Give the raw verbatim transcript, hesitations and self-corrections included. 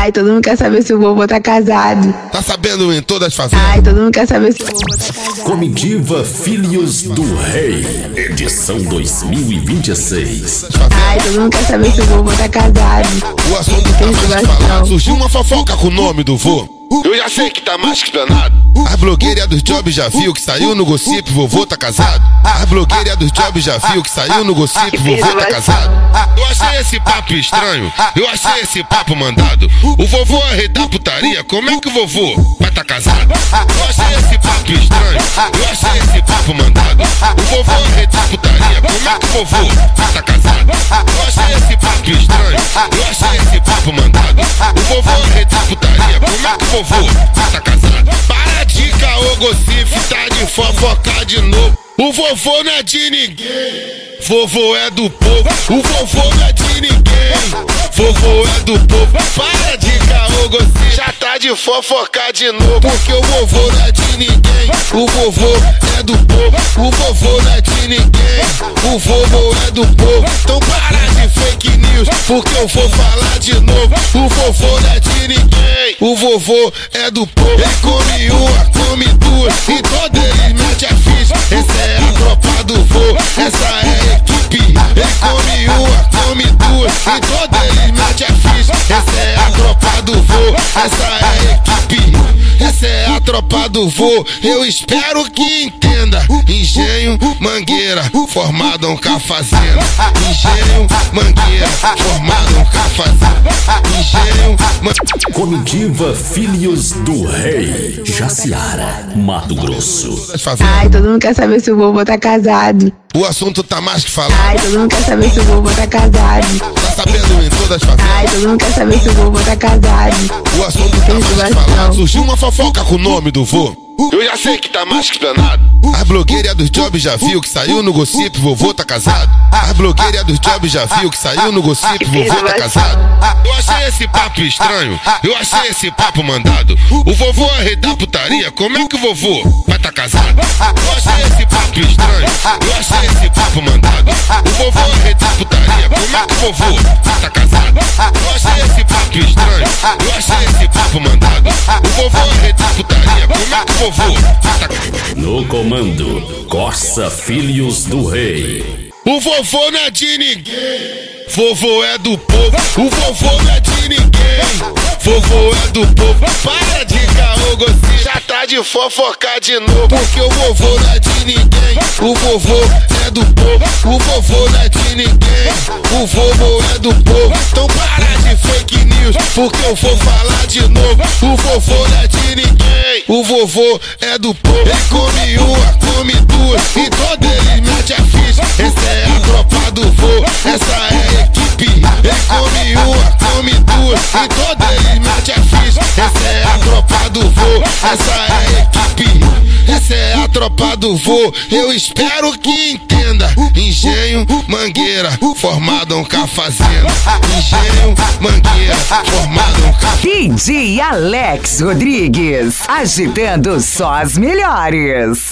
Ai, todo mundo quer saber se o vovô tá casado. Tá sabendo em todas as favelas? Ai, todo mundo quer saber se o vovô tá casado. Comitiva Filhos do Rei, edição dois mil e vinte e seis. Ai, todo mundo quer saber se o vovô tá casado. O assunto tá mais que falado. Surgiu uma fofoca com o nome do vô. Eu já sei que tá mais que explanado. A blogueira dos jobs já viu que saiu no gossip, vovô tá casado. A blogueira dos jobs já viu que saiu no gossip, vovô tá casado. Eu achei esse papo estranho, eu achei esse papo mandado. O vovô é rei da putaria, como é que o vovô vai tá casado? Eu achei esse papo estranho, eu achei esse papo mandado. O vovô é rei da putaria, como é que o vovô vai tá casado? Eu achei esse papo estranho, eu achei esse papo mandado. O vovô é rei da putaria, como é que o vovô vai tá casado? Para de caô, gossip, tá de fofocar de novo. O vovô não é de ninguém, vovô é do povo. O vovô não é de ninguém, vovô é do povo. Para de caô, gossip, já tá de fofocar de novo. Porque o vovô não é de ninguém, o vovô é do povo. O vovô não é de ninguém, o vovô é do povo. Então para de fake news, porque eu vou falar de novo. O vovô não é de ninguém, o vovô é do povo. Ele come uma, come duas, e todo ele mete a ficha. Essa é a tropa do vô, essa é a equipe. Ele come uma, come duas, e todo ele mete a ficha. Essa é a tropa do vô, essa é a equipe. Essa é a tropa do vô, eu espero que entenda. Engenho, mangueira, formado com a fazenda. Engenho, mangueira, formado com a fazenda. Engenho, mangueira. Comitiva Filhos do Rei, Jaciara, Mato Grosso. Ai, todo mundo quer saber se o vovô tá casado. O assunto tá mais que falado. Ai, todo mundo quer saber se o vovô tá casado. Tá sabendo em todas as favelas? Ai, todo mundo quer saber se o vovô tá casado. O assunto tá mais que falado. Surgiu uma fofoca com o nome do vô. Eu já sei que tá mais que explanado. A blogueira dos jobs já viu que saiu no gossip, vovô tá casado. A blogueira dos jobs já viu que saiu no gossip, vovô tá casado. Eu achei esse papo estranho, eu achei esse papo mandado. O vovô é rei da putaria, como é que o vovô vai tá casado? Eu achei esse papo estranho, eu achei esse papo mandado. O vovô é rei da putaria, como é que o vovô vai tá casado? Eu achei esse papo estranho, eu achei esse papo mandado. O vovô é rei da putaria, como é que o vovô vai tá casado? No comando, Corsa Filhos do Rei. O vovô não é de ninguém, vovô é do povo. O vovô não é de ninguém, vovô é do povo. Para de caô, gossip, já tá de fofocar de novo. Porque o vovô não é de ninguém, o vovô é do povo. O vovô não é de ninguém, o vovô é do povo. Então para de fake news, porque eu vou falar de novo. O vovô não é de ninguém, o vovô é do povo. Ele come uma, come duas, e todo ele mete a ficha. Essa é a tropa do vô, essa é a equipe. Ele come uma, come duas, e todo ele mete a ficha. Essa é a tropa do vô, essa é a equipe. Essa é a tropa do vô, eu espero que entenda. Engenho, mangueira, formado com a fazenda. Engenho, mangueira, formado com a D J Alex Rodrigues, agitando só as melhores.